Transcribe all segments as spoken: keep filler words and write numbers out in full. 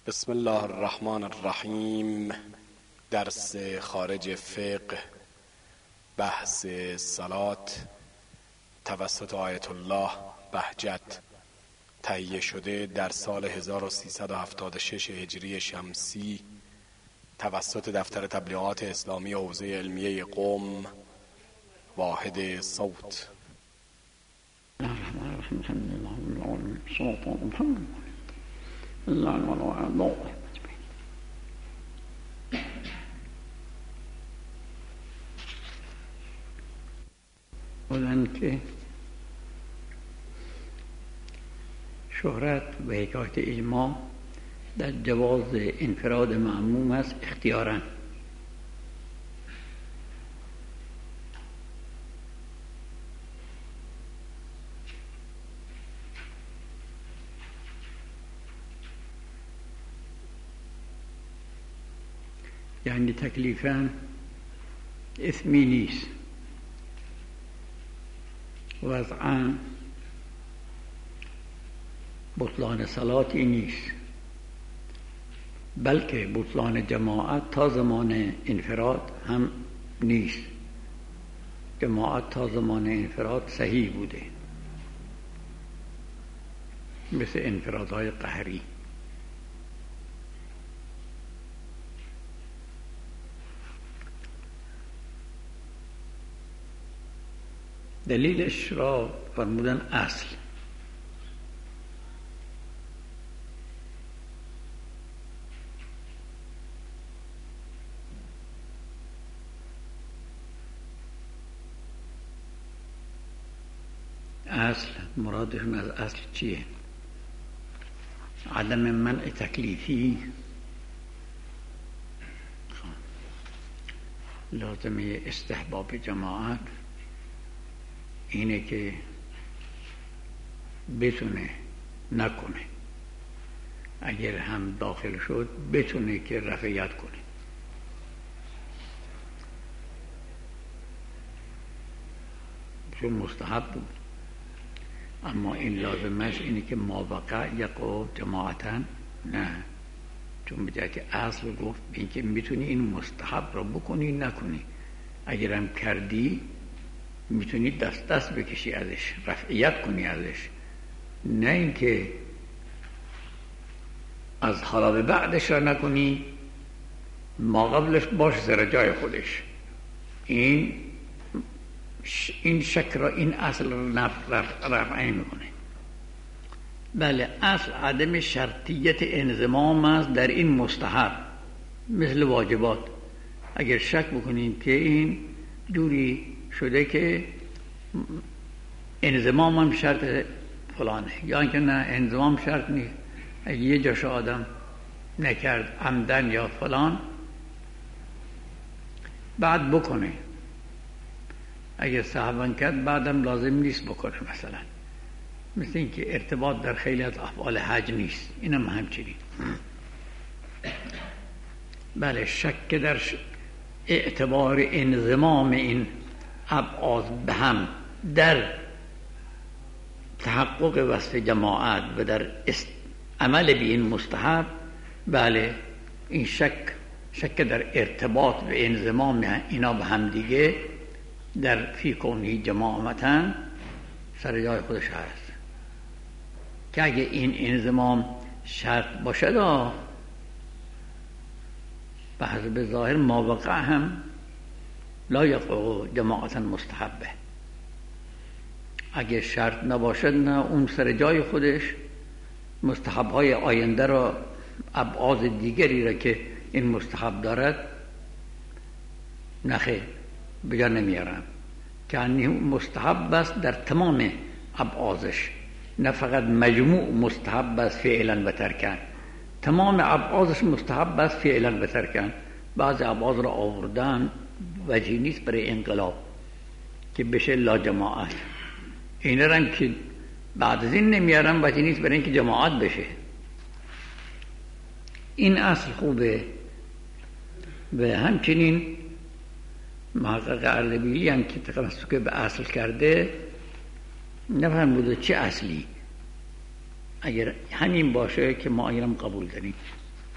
بسم الله الرحمن الرحیم. درس خارج فقه، بحث صلات توسط آیت الله بهجت، تهیه شده در سال هزار و سیصد و هفتاد و شش هجری شمسی توسط دفتر تبلیغات اسلامی حوزه علمیه قم، واحد صوت. بودن که شهرت و حکایت اجماع در جواز انفراد معموم است اختیاراً. یعنی تکلیفاً اثمی نیست، وضعاً بطلان صلاتی نیست، بلکه بطلان جماعت تا زمان انفراد هم نیست. جماعت تا زمان انفراد صحیح بوده، مثل انفرادهای قهری. دلیلش را فرمودن اصل. اصل مرادشون از اصل چیه؟ عدم منع تکلیفی، لازمه استحباب جماعت اینه که بتونه نکنه، اگر هم داخل شد بتونه که رفعیت کنه. چون مستحب بود، اما این لازمش اینه که ما وقع یقع جماعتن نه، چون به جهت اصل گفت این که میتونی این مستحب را بکنی نکنی، اگرم کردی میتونی دست دست بکشی ازش، رفعیت کنی ازش، نه اینکه از حالا به بعدش را نکنی ما قبلش باش زیر جای خودش. این این شک را، این اصل را رفع میکنه. بله، اصل عدم شرطیت انضمام است در این مستحب، مثل واجبات. اگر شک بکنیم که این جوری شده که انضمام هم شرط فلانه، یا اینکه نه انضمام شرط نیست، اگه یه جاش آدم نکرد عمدن یا فلان بعد بکنه، اگه صحبا کرد بعدم لازم نیست بکنه. مثلا مثل اینکه ارتباط در خیلی از افعال حج نیست، اینم همچنین. بله، شک در اعتبار انضمام این ابعاد به هم در تحقق وصف جماعت و در عمل به این مستحب، بله این شک شک در ارتباط و انضمام اینا به هم دیگه در فی کونی جماعتن سر جای خودش هست. که اگه این انضمام شرط باشد به حسب ظاهر ما وقع هم لا یقع جماعتا مستحبه. اگه شرط نباشد نه، اون سر جای خودش مستحبهای آینده را، ابعاد دیگری را که این مستحب دارد نخیر بجا نمیارم، که مستحب است در تمام ابعادش، نه فقط مجموع مستحب است فعلا و ترکن. تمام ابعادش مستحب است فعلا و ترکن. بعض ابعاد را آوردن وجهی نیست برای انقلاب که بشه لا جماعت. این رنگ که بعد از این نمیارم وجهی نیست برای اینکه جماعت بشه. این اصل خوبه. و همچنین محقق اردبیلی هم که تمسک به اصل کرده نفهم بوده چه اصلی، اگر همین باشه که ما اینم قبول داریم.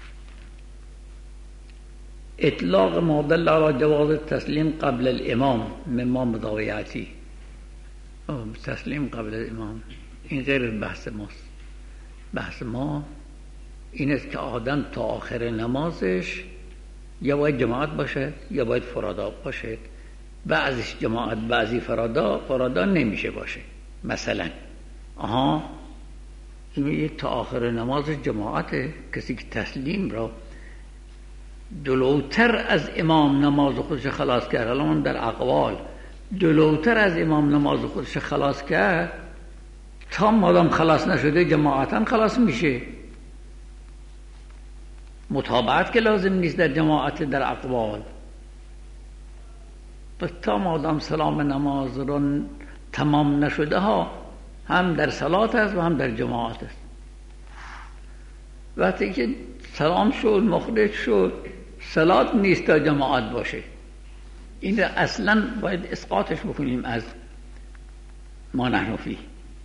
اطلاق ما دل على جواز تسلیم قبل الامام مما مضاویعتی، تسلیم قبل الامام این غیر بحث ماست. بحث ما این است که آدم تا آخر نمازش یا باید جماعت باشد یا باید فرادا باشد. بعضیش جماعت بعضی فرادا فرادا نمیشه باشه. مثلا آها این تا آخر نماز جماعته، کسی که تسلیم را جلوتر از امام نماز خودش خلاص کرد، الان در اقوال جلوتر از امام نماز خودش خلاص کرد، تا مادام خلاص نشده جماعتا خلاص میشه. متابعت که لازم نیست در جماعت در اقوال، پس تا مادام سلام نماز رو تمام نشده ها هم در صلات است و هم در جماعت است. وقتی که سلام شد مخرج شد صلات نیست تا جماعت باشه، این را اصلا باید اسقاطش بکنیم از ما نحن فیه.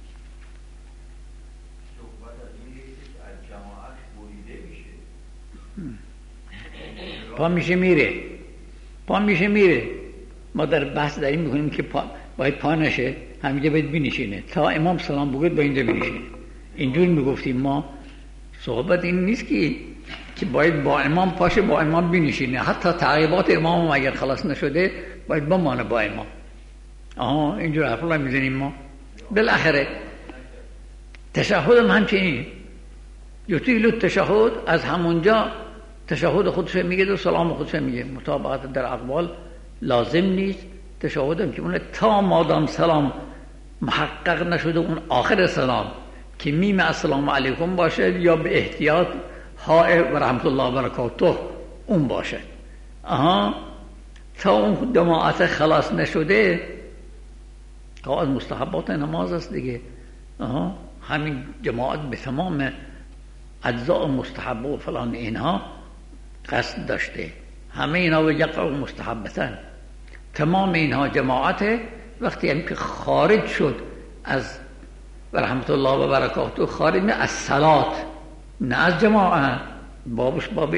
پا میشه میره پا میشه میره ما در بحث داریم میکنیم که پا باید پا نشه، همینجا باید بینشینه تا امام سلام بگوید با اینجا بینشینه. اینجور میگفتیم ما. صحبت این نیست که که باید با امام پاشه با امام بینشینه، حتی تعقیبات امام هم اگر خلاص نشده باید بمانه با امام. آها اینجور حرفا میزنیم ما. بالاخره تشهد هم همچنین، یطیل التشهد، از همونجا تشهد خودش میگه و سلام خودش میگه. مطابقت در اقوال لازم نیست. تشهد هم که اونه تا مادام سلام محقق نشده اون آخر سلام که میم السلام علیکم باشد یا به احتیاط های و رحمت الله و برکاته اون باشد. آها تا اون جماعت خلاص نشده که از مستحبات نماز است دیگه. آها همین جماعت به تمام اجزاء مستحب و فلان اینها قصد داشته، همه اینا و یقع مستحبتن، تمام اینها جماعته. وقتی هم که خارج شد از و رحمت الله و برکاته، خارج نه از صلات نه از جماعت، بابش باب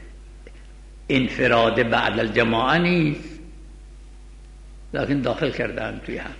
انفراد بعد الجماعه نیست، لیکن داخل کردن توی هم.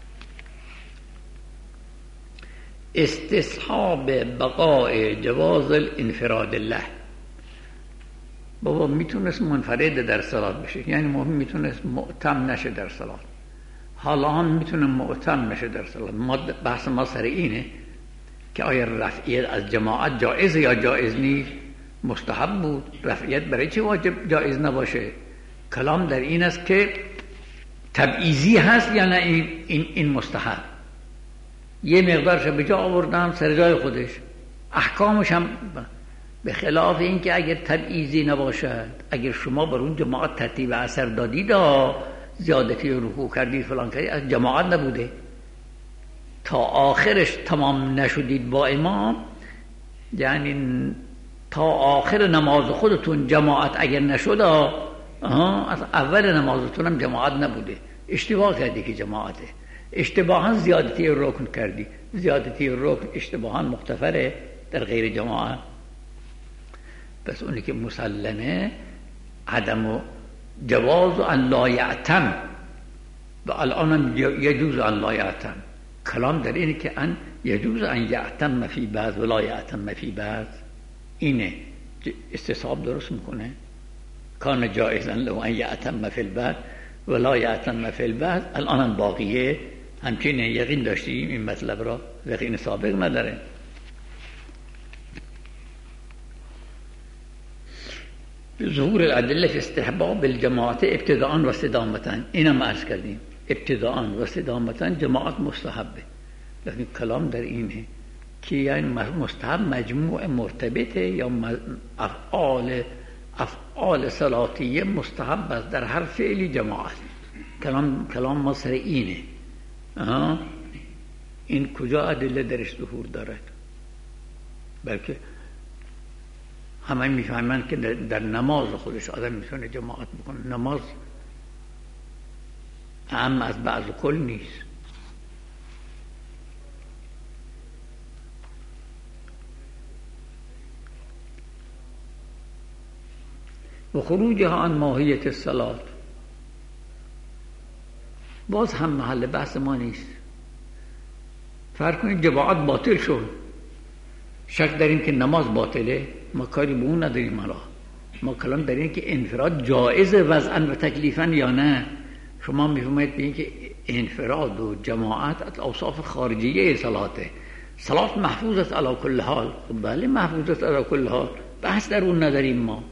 استصحاب بقاء جواز الانفراد له. بابا میتونست منفرد در صلات بشه، یعنی مهم میتونست معتم نشه در صلات، حالا هم میتونه معتم نشه در صلات. ما بحث ما سر اینه که آیا رفعیت از جماعت جائز یا جائز نیست. مستحب بود، رفعیت برای چه واجب جائز نباشه؟ کلام در این است که تبعیضی هست یا نه. این این این مستحب یه مقدارش به جا آوردم سر جای خودش، احکامش هم به خلاف این که اگر تبعیضی نباشد، اگر شما بر اون جماعت ترتیب اثر دادید، زیادتی رکوع کردید فلان کردید، از جماعت نبوده، تا آخرش تمام نشدید با امام، یعنی تا آخر نماز خودتون جماعت اگر نشد، از اول نمازتون هم جماعت نبوده، اشتباه کردی که جماعته، اشتباها زیادتی رکن کردی. زیادتی رکن اشتباها مغتفره در غیر جماعت. پس اونی که مسلمه عدم جواز ان لا یعتم، و الان یجوز ان لا یعتم. کلام در اینه که ان یجوز ان یعتم فی بعض و لا یعتم فی بعض. اینه استصحاب درست میکنه. کان جائزا له ان یعتم فی البعض و لا یعتم فی البعض. الان باقیه همچنین یقین داشتیم این مطلب را، یقین سابق نداره. ظهور الادله فی استحباب الجماعت ابتداء و استدامتا. اینم عرض کردیم ابتداء و استدامتا جماعت مستحبه، لیکن کلام در اینه که یعنی مستحب مجموع مرتبطه یا افعال افعال صلاتیه مستحب است در هر فعلی جماعت. کلام کلام ما سر اینه. آه. این کجا ادله درش ظهور دارد؟ بلکه همه میفهمند که در نماز خودش آدم میتونه جماعت بکنه. نماز اهم از بعض و کل نیست. و خروجها عن ماهیت الصلاة. باز هم محل بحث ما نیست. فرق کنید جماعت باطل شد، شک در این که نماز باطله، ما کاری به اون نداریم. حالا ما کلام در این که انفراد جایزه وضعاً و تکلیفاً یا نه. شما میفهمید به این که انفراد و جماعت از اوصاف خارجیه صلاته. صلات محفوظ است علی کل حال. بله محفوظ است علی کل حال، بحث در اون نداریم ما.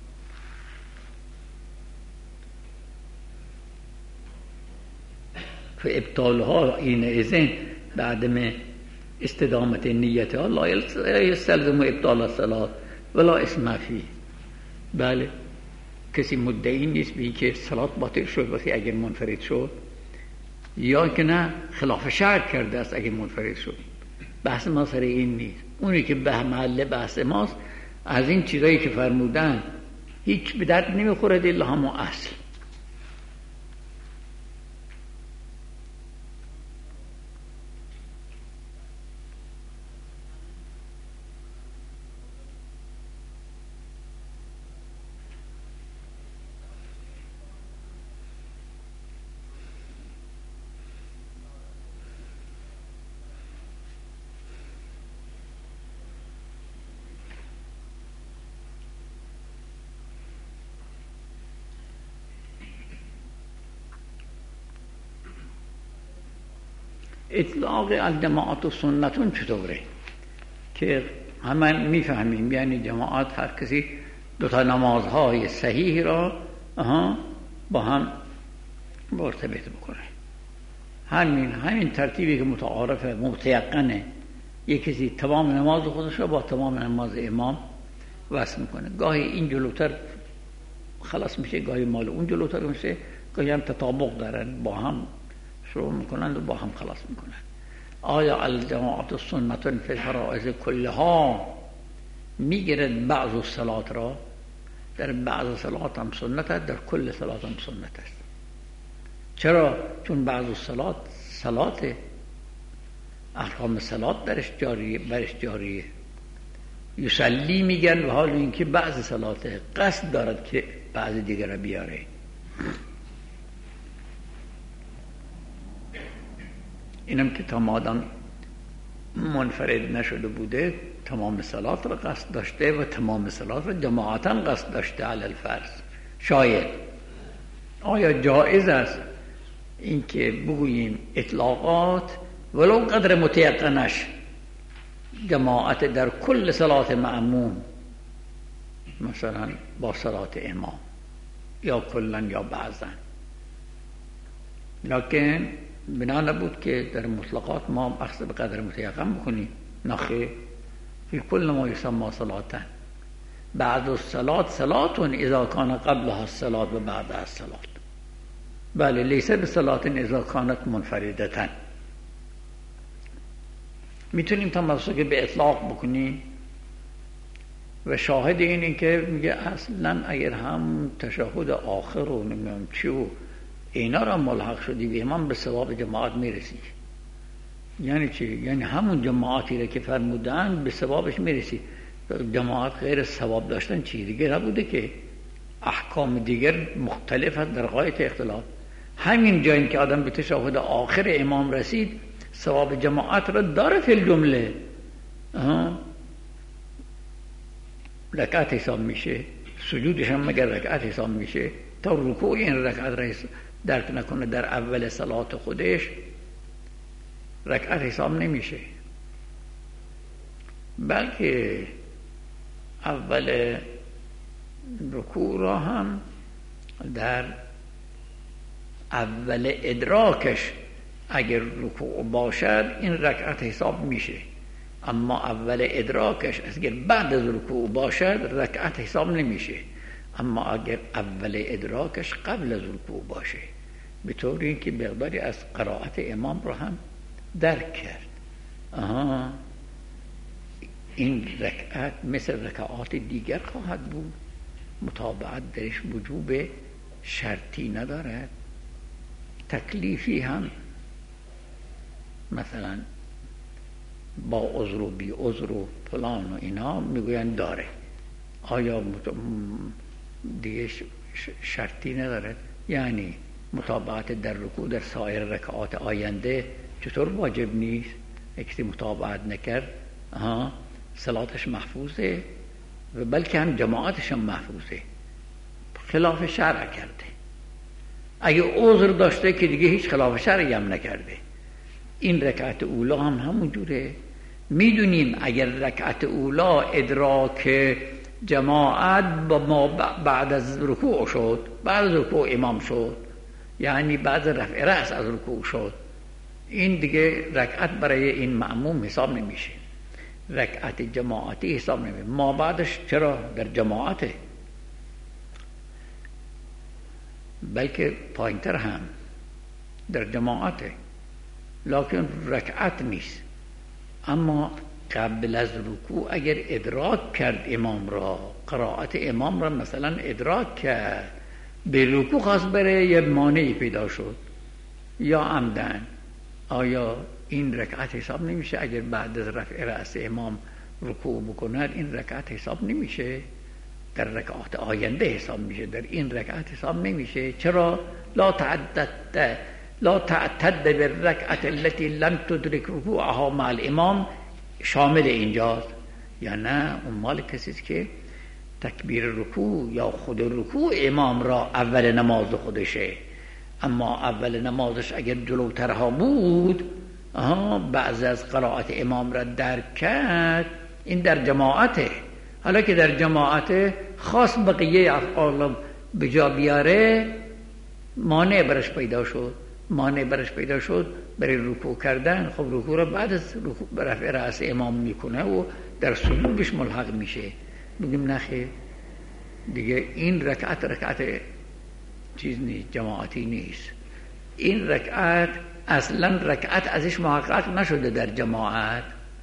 فابطالها حینئذ بعدم استدامت نیتها لا یستلزم ابطال الصلاة ولا اسم فیه. بله کسی مدعی نیست به که صلات باطل شد وقتی اگر منفرد شد، یا که نه خلاف شرع کرده است اگر منفرد شد. بحث ما سر این نیست. اونی که به محل بحث ماست از این چیزایی که فرمودن هیچ به درد نمیخورد الا همون اصل. اطلاق الجماعت و سنتون چطوره که همه میفهمیم، یعنی جماعت هر کسی دوتا نمازهای صحیح را با هم مرتبط بکنه. همین همین ترتیبی که متعارف متیقنه، یک کسی تمام نماز خودش را با تمام نماز امام وصل میکنه. گاهی این جلوتر خلاص میشه، گاهی مال اون جلوتر میشه، گاهی هم تطابق دارن، با هم شروع میکنند و با هم خلاص میکنند. آیا الجماعت و سنتون فی الفرائض کلها میگیرد بعض الصلات را؟ در بعض صلات هم سنت است، در کل صلات هم سنت است. چرا؟ چون بعض الصلات صلات احکام صلات درش جاریه، برش جاریه. یصلی میگن و حال اینکه بعض صلات قصد دارد که بعض دیگر را بیاره. اینم که تا آدم منفرد نشده بوده تمام صلات را قصد داشته و تمام صلات را جماعتاً قصد داشته علی الفرض. شاید آیا جایز است این که بگوییم اطلاقات ولو قدر متیقنش جماعت در کل صلات معموم، مثلا با صلات امام، یا کلن یا بعضن، لکن بنا نبود که در مطلقات ما اخذ به قدر متیقن بکنیم. نخیر، فی کل ما یسمى صلاة. بعد الصلاة صلاة اذا کان قبلها الصلاة و بعدها الصلاة. بله لیس بصلاة اذا کانت منفردة. میتونیم تمسک به اطلاق بکنیم و شاهد این این که میگه اصلا اگر هم تشهد آخر و نمیم چی و اینا را ملحق شدی به امام به ثواب جماعت میرسی. یعنی چی؟ یعنی همون جماعتی را که فرمودن به ثوابش میرسی. جماعت غیر ثواب داشتن چی دیگه نبوده که احکام دیگر مختلف هست در غایت اختلاف. همین جایی که آدم به تشهد آخر امام رسید ثواب جماعت را داره فی الجمله، رکعت حساب میشه، سجودش هم مگر رکعت حساب میشه. تا رکوع این رکعت را درک نکنه در اول صلات خودش رکعت حساب نمیشه، بلکه اول رکوع را هم در اول ادراکش اگر رکوع باشد این رکعت حساب میشه، اما اول ادراکش اگر بعد از رکوع باشد رکعت حساب نمیشه، اما اگر اول ادراکش قبل از رکوع باشه، به طوری که مقداری از قرائت امام رو هم درک کرد. آها این رکعت مثل رکعات دیگر خواهد بود، متابعت درش وجوب شرطی ندارد، تکلیفی هم مثلا با عذر و بی عذر و فلان و اینا میگوین داره. آیا دیگه شرطی نداره. یعنی مطابقت در رکوع در سایر رکعات آینده چطور واجب نیست؟ اگه مطابقت نکرد ها صلاتش محفوظه و بلکه هم جماعتش هم محفوظه، خلاف شرع کرده. اگه عذر داشته که دیگه هیچ خلاف شرعی هم نکرده. این رکعت اولا هم همون جوره. میدونیم اگر رکعت اولا ادراک جماعت با ما بعد از رکوع شد، بعد از رکوع امام شد، یعنی بعد رفع رأس از رکوع شد، این دیگه رکعت برای این مأموم حساب نمیشه، رکعت جماعتی حساب نمیشه. ما بعدش چرا در جماعته، بلکه پایینتر هم در جماعته، لکن رکعت نیست. اما قبل از رکوع اگر ادراک کرد امام را، قرائت امام را مثلا ادراک کرد، به رکوع خواست بره، یه مانعی پیدا شد یا عمدن، آیا این رکعت حساب نمیشه؟ اگر بعد از رفع رأس امام رکوع بکند این رکعت حساب نمیشه، در رکعات آینده حساب میشه، در این رکعت حساب نمیشه. چرا؟ لا تعدد لا تعتد بالرکعت التي لم تدرک رکوعها مع الامام شامل اینجاست. یا نه، اون مال کسی است که تکبیر رکوع یا خود رکوع امام را اول نماز خودشه، اما اول نمازش اگر جلوترها بود آها بعض از قرائت امام را درک کرد، این در جماعته. حالا که در جماعته خاص بقیه افعال به جا بیاره، مانع برش پیدا شد، مانع برش پیدا شد برای رکوع کردن. خب رکوع را بعد از رکوع رفع رأس امام میکنه و در سجودش ملحق میشه. بگیم نخیر، دیگه این رکعت رکعت چیز نیست، جماعتی نیست. این رکعت اصلا رکعت ازش محقق نشده در جماعت.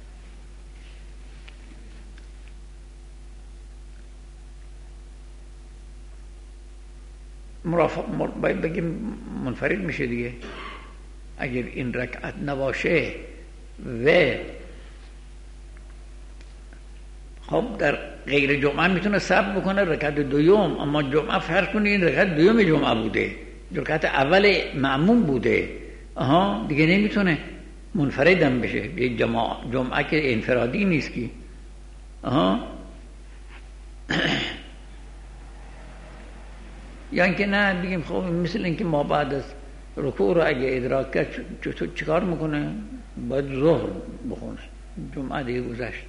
مرافق باید بگیم منفرد میشه دیگه. اگر این رکعت نباشه و خب در غیر جمعه میتونه صبر بکنه رکعت دوم، اما جمعه فرض کنه این رکعت دوم جمعه بوده، رکعت اول معموم بوده، آها دیگه نمیتونه منفردم بشه. یک جمعه جمعه که انفرادی نیست که آها یا اینکه نه بگیم خب مثل اینکه ما بعد از رکوع رو اگه ادراک کرد چطور چیکار میکنه؟ باید ظهر بخونه، جمعه دیگه گذشت.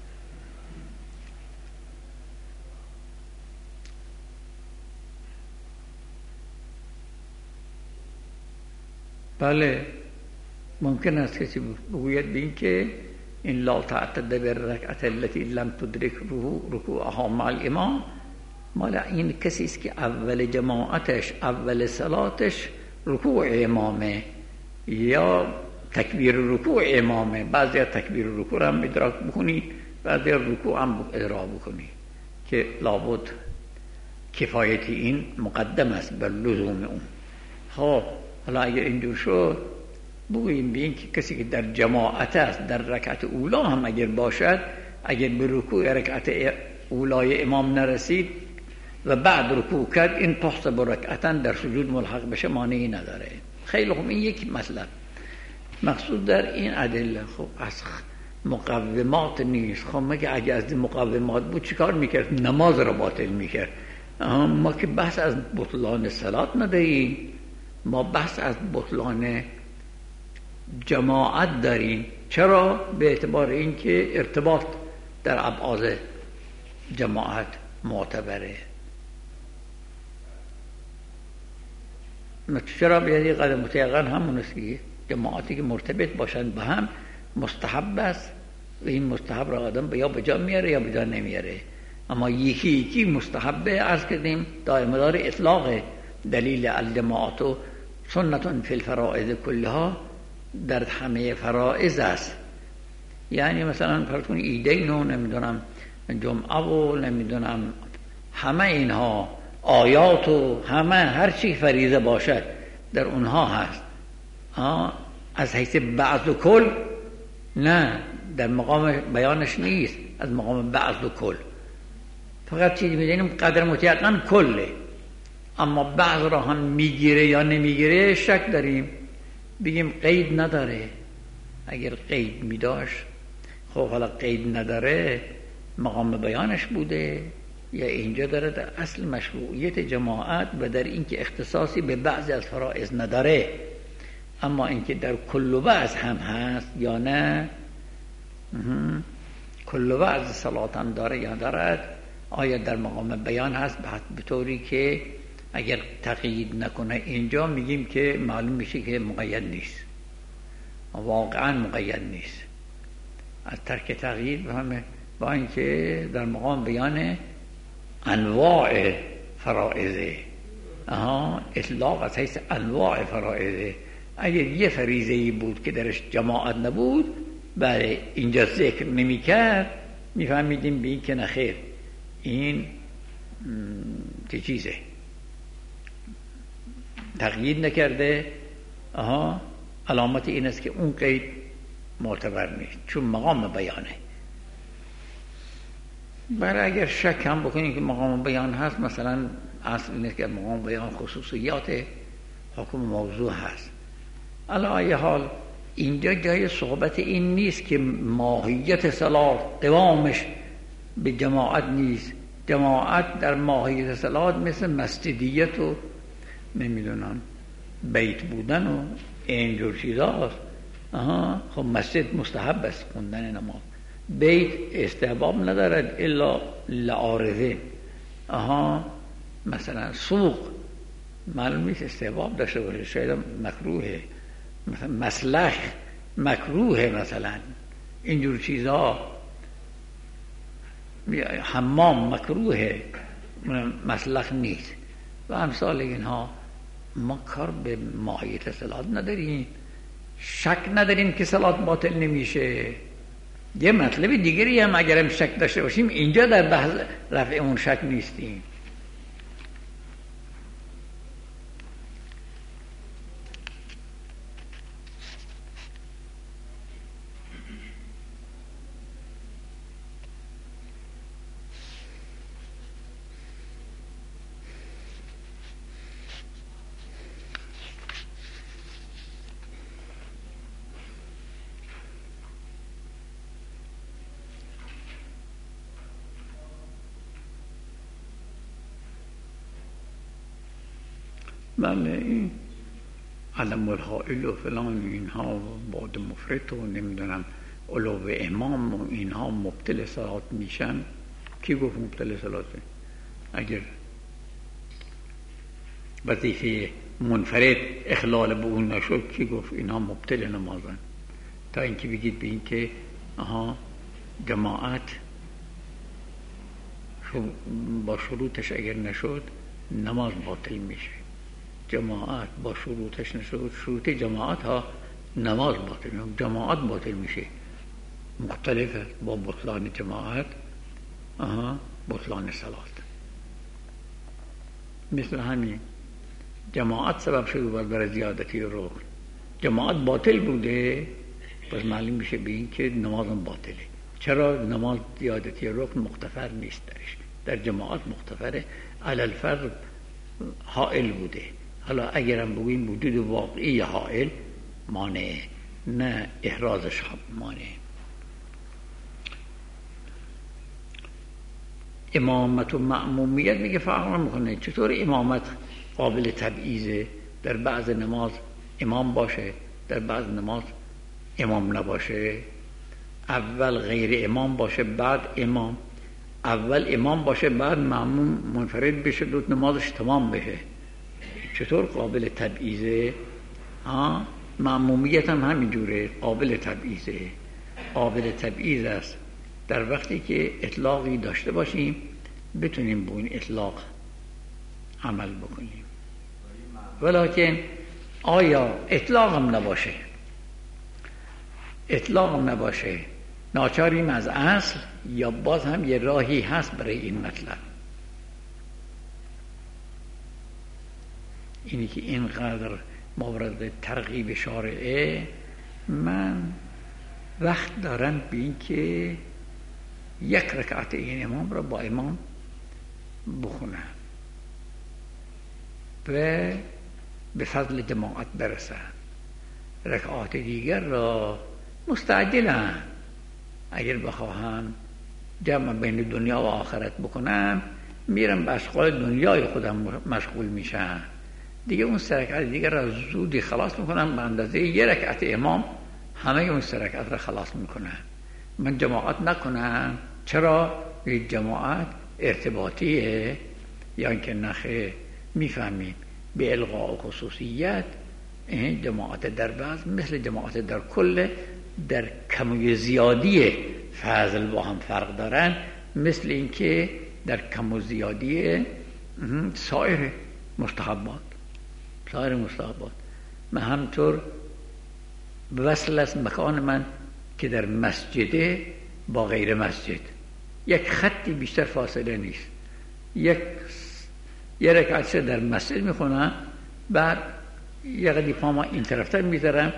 بله ممکن است کسی بگوید بین که این لا تعتد بالرکعت التي لم تدرک رکوعها مع الامام، مال این کسی است که اول جماعتش اول صلاتش رکوع امامه یا تکبیر رکوع امامه. بعضی تکبیر رکوع هم ادراک بکنید، بعضی رکوع هم ادراک بکنید که لابد کفایتی این مقدم است بر لزوم اون. خب حالا اگر اینجور شد بگوییم بین که کسی که در جماعت است در رکعت اولا هم اگر باشد، اگر به رکوع رکعت اولای امام نرسید و بعد رکوع کرد، این تحسب رکعتا در سجود ملحق بشه، مانعی نداره. خیلی خوب، این یک مطلب. مقصود در این ادله خب از مقومات نیست. خب مگه اگه از مقومات بود چیکار میکرد؟ نماز را باطل میکرد. ما که بحث از بطلان صلات نداریم، ما بحث از بطلان جماعت داریم. چرا؟ به اعتبار اینکه ارتباط در ابعاد جماعت معتبره. چرا؟ به یه قدم متیقن همون است که جماعتی که مرتبط باشند به هم مستحب است و این مستحب را آدم یا به جا میاره یا به جا نمیاره. اما یکی یکی مستحبه عرض کردیم دائم دار اطلاق دلیل الجماعت و سنتون فی الفرائض کلها در همه فرائض است. یعنی مثلا فرض کنید ایدین و نمیدونم جمعه و نمیدونم همه اینها آیات و همه هر چی فریضه باشد در اونها هست. آه از حیث بعض و کل نه، در مقام بیانش نیست، از مقام بعض و کل. فقط چیزی میدونیم قدر متیقن کله، اما بعض را هم میگیره یا نمیگیره شک داریم، بگیم قید نداره. اگر قید میداشت خب حالا قید نداره مقام بیانش بوده یا اینجا داره در اصل مشروعیت جماعت و در اینکه اختصاصی به بعضی از فرائض نداره، اما اینکه در کل و بعض هم هست یا نه، کل و بعض صلات هم داره یا دارد، آیا در مقام بیان هست، به طوری که اگر تقیید نکنه اینجا میگیم که معلوم میشه که مقید نیست، واقعا مقید نیست. از ترک تقیید بفهمه با اینکه در مقام بیان انواع فرائضه، آها اطلاق از حیث انواع فرائضه. اگر یه فریضه‌ای بود که درش جماعت نبود بله اینجا ذکر نمی کرد، میفهمیدیم به این که نخیر این چه چیزه، تقیید نکرده. آها علامت این است که اون قید معتبر نیست چون مقام بیانه. برای اگر شک هم بکنیم که مقام بیان هست، مثلا اصل اینه که مقام بیان خصوصیات حکم موضوع هست. علی حال اینجا جای صحبت این نیست که ماهیت صلات قوامش به جماعت نیست. جماعت در ماهیت صلات مثل مسجدیت و نمیدونم بیت بودن و اینجور چیزاست. آها خب مسجد مستحب است خوندن نماز، بیت استحباب ندارد الا لعارضه. آها مثلا سوق معلوم نیست استحباب داشته باشه، شاید مکروهه، مثلا مسلخ مکروهه، مثلا اینجور چیزها، حمام مکروهه مسلخ نیست و امثال اینها. ما کار به ماهیت صلات نداریم، شک نداریم که صلات باطل نمیشه. یه مطلب دیگری هم اگر هم شک داشته باشیم اینجا در بحث رفع اون شک نیستیم. بله این علم الحائل و فلان اینها بعد مفرط و نمیدونم علو امام و اینها مبطل صلات میشن. کی گفت مبطل صلاته؟ اگر وظیفه منفرد اخلال به اون نشد کی گفت اینها مبطل نمازن؟ تا اینکه بگید به این که آها جماعت با شروطش اگر نشد نماز باطل میشه. جماعت با شروطش نشد، شروط جماعت ها نماز باطل میشه، جماعت باطل میشه. مختلف با بطلان جماعت آها بطلان صلات. مثل همین جماعت سبب شده بود برای زیادتی رکن، جماعت باطل بوده پس معلوم میشه به این که نمازم باطله. چرا؟ نماز زیادتی رکن مغتفر نیست درش، در جماعت مغتفره، علی الفرض حائل بوده. حالا اگرم بگوییم وجود واقعی حائل مانع، نه احرازش مانع. امامت و مأمومیت میگه فرق میکنه. چطور امامت قابل تبعیضه؟ در بعض نماز امام باشه، در بعض نماز امام نباشه. اول غیر امام باشه بعد امام، اول امام باشه بعد مأموم منفرد بشه دو نمازش تمام بشه. چطور قابل تبعیضه؟ ها مأمومیت هم همینجوره، قابل تبعیضه. قابل تبعیض است در وقتی که اطلاقی داشته باشیم بتونیم با این اطلاق عمل بکنیم. ولیکن آیا اطلاق هم نباشه، اطلاق هم نباشه ناچاریم از اصل، یا باز هم یه راهی هست برای این مطلب؟ اینی که اینقدر مورد ترغیب شارعه، من وقت دارم به این که یک رکعت این امام را با امام بخونن و به فضل جماعت برسن. رکعات دیگر را مستعجلن، اگر بخواهم جمع بین دنیا و آخرت بکنم میرم به اشغال دنیای خودم مشغول میشم، دیگه اون سه رکعت دیگر را زودی خلاص میکنم، به اندازه یه رکعت امام همه اون سه رکعت را خلاص میکنم. من جماعت نکنم. چرا؟ این جماعت ارتباطیه یا اینکه نخه؟ میفهمیم به الغاء و خصوصیت این جماعت در بعض مثل جماعت در کل در کم و زیادی فضل با هم فرق دارن، مثل اینکه در کم و زیادی سایر مستحبات سایر مستحبات من همطور وصل است مکان من که در مسجده با غیر مسجد یک خطی بیشتر فاصله نیست. یک یه رکعت در مسجد میخونم، بعد یه قدی پاما این طرفتر میذارم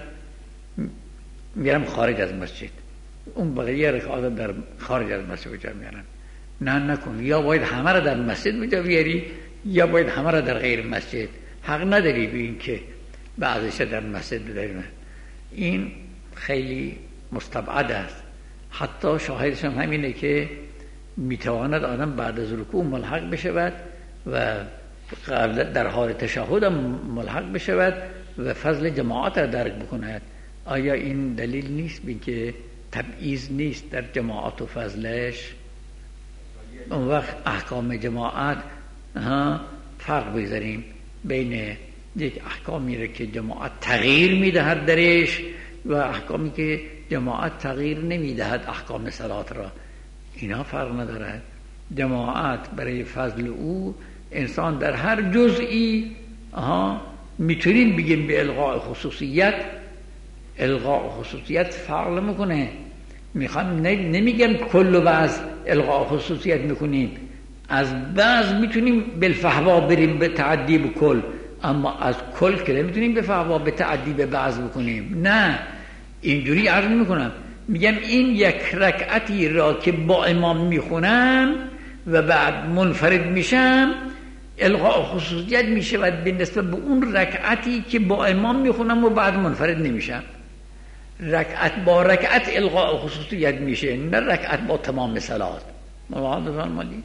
میرم خارج از مسجد، اون بقیه رکعات در خارج از مسجد بجا میارم. نه نکن، یا باید همه را در مسجد بجا بیاری یا باید همه را در غیر مسجد. حق نداری به این که بعضش در مسجد بداریم. این خیلی مستبعد است. حتی شاهدش هم همینه که میتواند آدم بعد از رکوع ملحق بشود و در حال تشهد هم ملحق بشود و فضل جماعت را درک بکند. آیا این دلیل نیست بین که تبعیض نیست در جماعت و فضلش؟ اون وقت احکام جماعت ها فرق بذاریم بین یک احکامی را که جماعت تغییر میدهد درش و احکامی که جماعت تغییر نمیدهد احکام صلات را. اینا فرق ندارد. جماعت برای فضل او انسان در هر جزئی ها میتونیم بگیم به الغاء خصوصیت. الغاء خصوصیت فرق میکنه. میخوام نمیگم کل و بعض الغاء خصوصیت میکنیم، از بعض میتونیم بالفحوا بریم به تعدی به کل، اما از کل که نمیتونیم به فحوا به تعدی به بعض بکنیم. نه، اینجوری عرض میکنم، میگم این یک رکعتی را که با امام میخونم و بعد منفرد میشم الغاء خصوصیت میشود به نسبت به اون رکعتی که با امام میخونم و بعد منفرد نمیشم. رکعت با رکعت الغاء خصوصیت میشه، نه رکعت با تمام صلات. ملاحظه فرمودید؟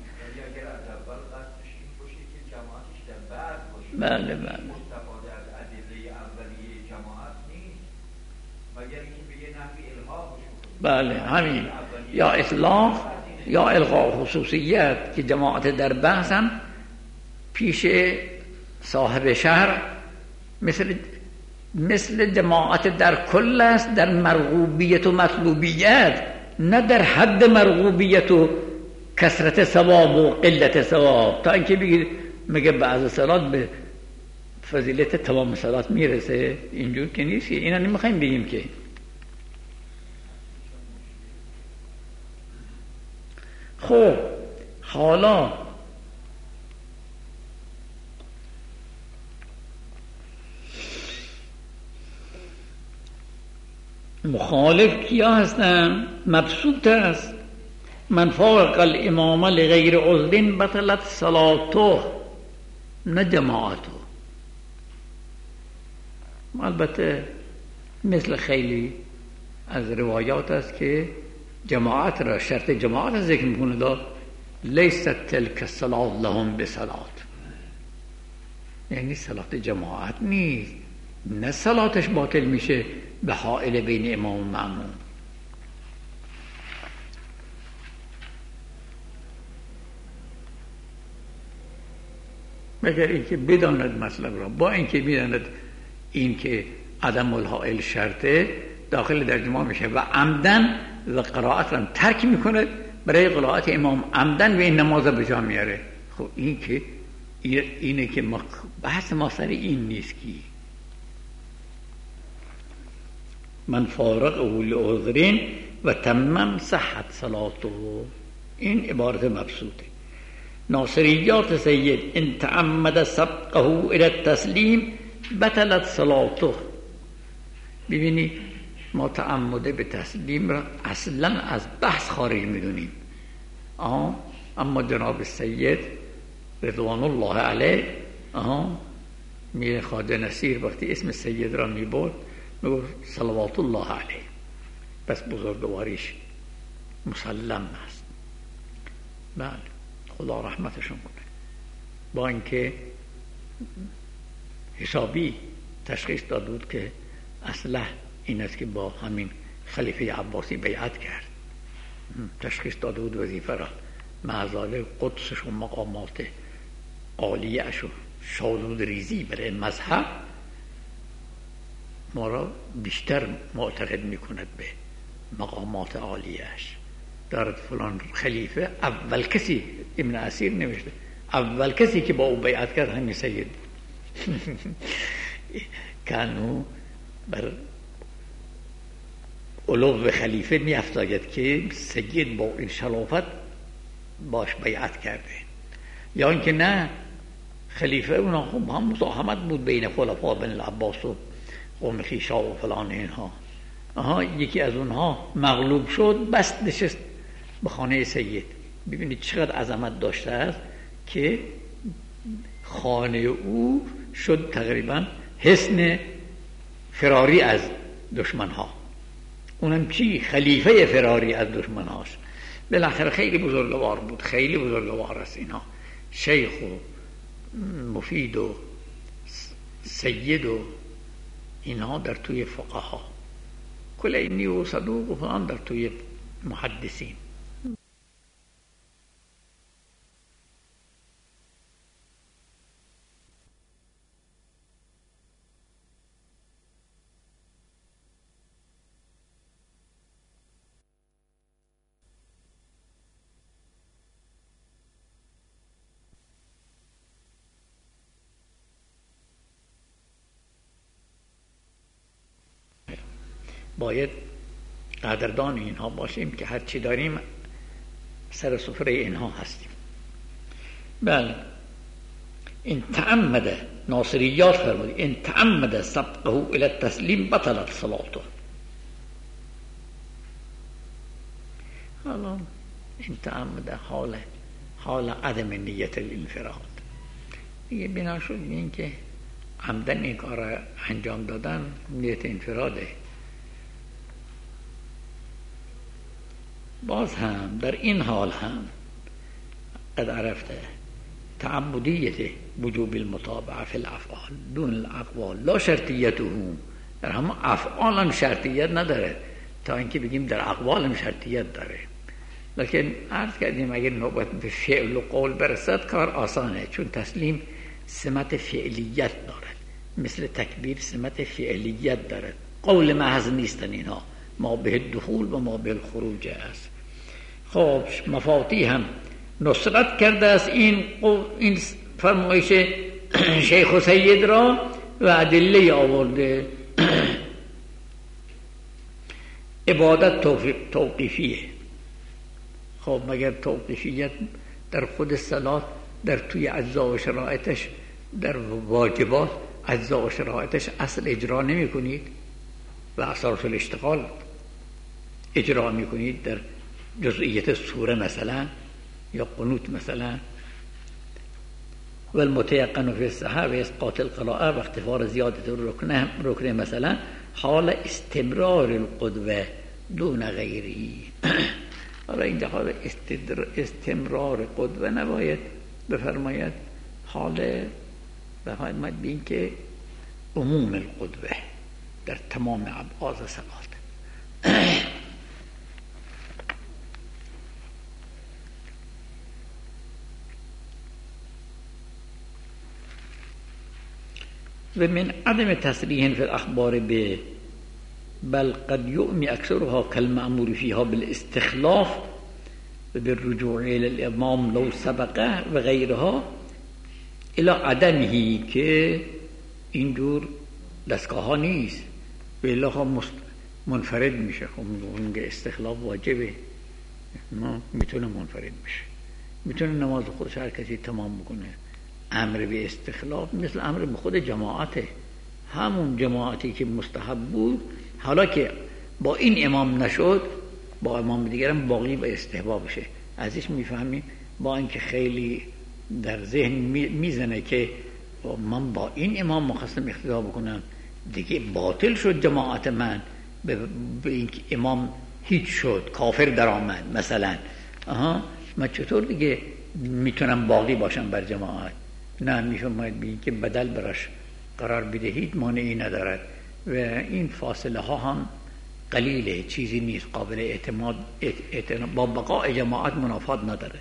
بله بله. مستفاده از ادله اولیه جماعت نیست، مگر اینکه به یه نحوی الغا بشه. بله همین، یا اطلاق یا الغاء خصوصیت که جماعت در بحث هم پیش صاحب شهر مثل مثل جماعت در کل است، در مرغوبیت و مطلوبیت، نه در حد مرغوبیت و کثرت ثواب و قلت ثواب. تا اینکه بگید مگه بعض صلات به فضیلت تمام صلات میرسه؟ اینجور که نیست. اینا نمیخوایم بگیم که. خب حالا مخالف کیا هستن؟ مبسوط است. من فارق الامام لغیر عذر بطلت صلاته، نه جماعته. البته مثل خیلی از روایات است که جماعت را شرط جماعت را ذکر میکنه دا لیست تلک الصلاة لهم بصلاة، یعنی صلات جماعت نیست، نه صلاتش باطل میشه به حائل بین امام و مأموم. مگر اینکه بداند مطلب را، با اینکه بداند این که عدم الحائل شرطه داخل در جماع میشه و عمدن و قرائت را ترک میکنه برای قرائت امام عمدن و این نماز به جا میاره. خب این که اینه که بحث ما سر این نیست که من فارقه لعذرین و تمم صحت صلاته، این عبارت مبسوطه. ناصریات سید ان تعمد سبقه الى التسلیم بطلت صلاته. ببینی ما تعمده به تسلیم را اصلا از بحث خارج میدونیم، اما جناب سید رضوان الله علیه آها میر خواجه نصیر وقتی اسم سید را میبرد میگفت صلوات الله علیه، پس بزرگواریش مسلم است. بله خدا رحمتشون کنه. با اینکه حسابی تشخیص داد بود که اصلح این است که با همین خلیفه عباسی بیعت کرد، تشخیص داده بود وظیفه را، معذاله قدسش و مقامات عالیه‌اش و شالود ریزی برای مذهب ما را بیشتر معتقد میکند به مقامات عالیه‌اش. دارد فلان خلیفه اول کسی، ابن اسیر نوشته، اول کسی که با او بیعت کرد همین سید کانو بر علو خلیفه می افزاید که سید با این شرافت باش بیعت کرده. یا اینکه نه، خلیفه اونا خب هم مزاحمت بود بین خلفا بن العباس و قوم خیشا و فلان اینها. آها یکی از اونها مغلوب شد، بس نشست به خانه سید. ببینید چقدر عظمت داشته است که خانه او شد تقریبا حصن فراری از دشمن ها. اونم چی؟ خلیفه فراری از دشمن هاست. بالاخره خیلی بزرگوار بود، خیلی بزرگوار است. اینها شیخ و مفید و سید و اینها در توی فقها، کلینی و صدوق و فلان در توی محدثین. باید قدردان اینها باشیم که هر چی داریم سر سفره اینها هستیم. بله این تعمد ناصریات فرمود این تعمد سبقه الى التسلیم بطلت صلاته. حالا این تعمد حال حال عدم نیت الانفراد دیگه بنا شد این که عمدن این کار انجام دادن نیت انفراده. باز هم در این حال هم قد عرفته تعمدیت وجوب المتابعه فی الافعال دون الاقوال لا شرطیته. در همه افعال هم شرطیت نداره تا اینکه بگیم در اقوال هم شرطیت داره. لکن عرض کردیم اگر نوبت به فعل و قول برسد کار آسانه، چون تسلیم سمت فعلیت دارد، مثل تکبیر سمت فعلیت دارد. قول محض نیستن اینها، ما به دخول و ما به الخروج است. خب مفاتی هم نصرت کرده است این این فرمایش شیخ و سید را و ادله آورده. عبادت توقیفیه. خب مگر توقیفیت در خود صلات در توی اجزا و شرایطش، در واجبات اجزا و شرایطش اصل اجرا نمی کنید و اثرات الاشتغال اجرا می کنید در جزئیت سوره مثلا یا قنوت مثلا. و المتيقن فی الصحه و اسقاط القراءه و اختفار زیادت الرکن رکن مثلا حال استمرار القدوه دون غیری. حالا این حال استمرار قدوه نباید بفرماید، حال بفرماید بین که عموم القدوه در تمام ابعاد صلات. و من عدم تصریح فی الاخبار به بل قد یؤمی اکثرها کالمأمور فیها بالاستخلاف و بالرجوع الى الامام لو سبقه و غیرها الى عدمهی که اینجور دستگاه ها نیست و الا ها منفرد میشه. خب اونگه استخلاف واجبه، ما میتونه منفرد میشه، میتونه نماز خودش هر کسی تمام بکنه. امر به استخلاف مثل امر به خود جماعته، همون جماعتی که مستحب بود حالا که با این امام نشد با امام دیگرم باقی به استحباب بشه. ازش میفهمیم با اینکه خیلی در ذهن میزنه که من با این امام مخواستم اقتدا بکنم، دیگه باطل شد جماعت من، به این امام هیچ شد، کافر در آمد مثلا، آها من چطور دیگه میتونم باقی باشم بر جماعت؟ نه، میفهمید بین که بدل براش قرار بدهید مانعی ندارد و این فاصله ها هم قلیله، چیزی نیست، قابل اعتماد اعتماد با بقاء جماعت منافات نداره.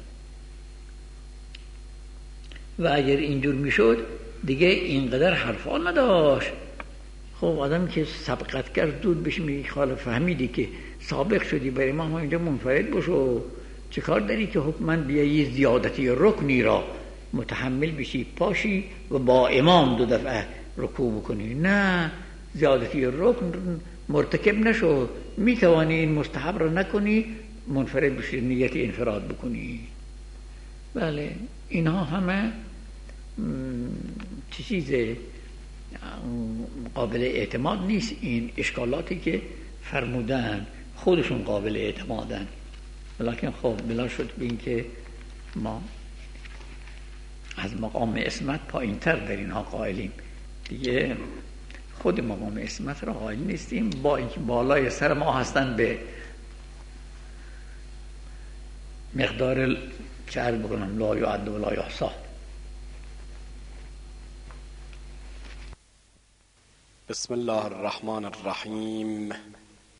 و اگر اینجور میشد دیگه اینقدر حرفا نداشت. خب آدم که سبقت کرد دود بشه میگه خاله فهمیدی که سابق شدی برای ما، ما اینجا منفرد بشو، چه کار داری که حکماً بیایی زیادتی رکنی را متحمل بشی پاشی و با امام دو دفعه رکوع بکنی؟ نه، زیادتی رکن مرتکب نشو، میتوانی این مستحب را نکنی، منفرد بشی، نیت انفراد بکنی. بله اینها همه چیز قابل اعتماد نیست. این اشکالاتی که فرمودن خودشون قابل اعتمادن، ولیکن خب بلا شد به این که ما از مقام عصمت پایین تر در اینها قائلیم، دیگه خود مقام عصمت را قائل نیستیم، با اینکه بالای سر ما هستن به مقدار چه عرض بکنم لا یعد و لا یحصی. بسم الله الرحمن الرحیم.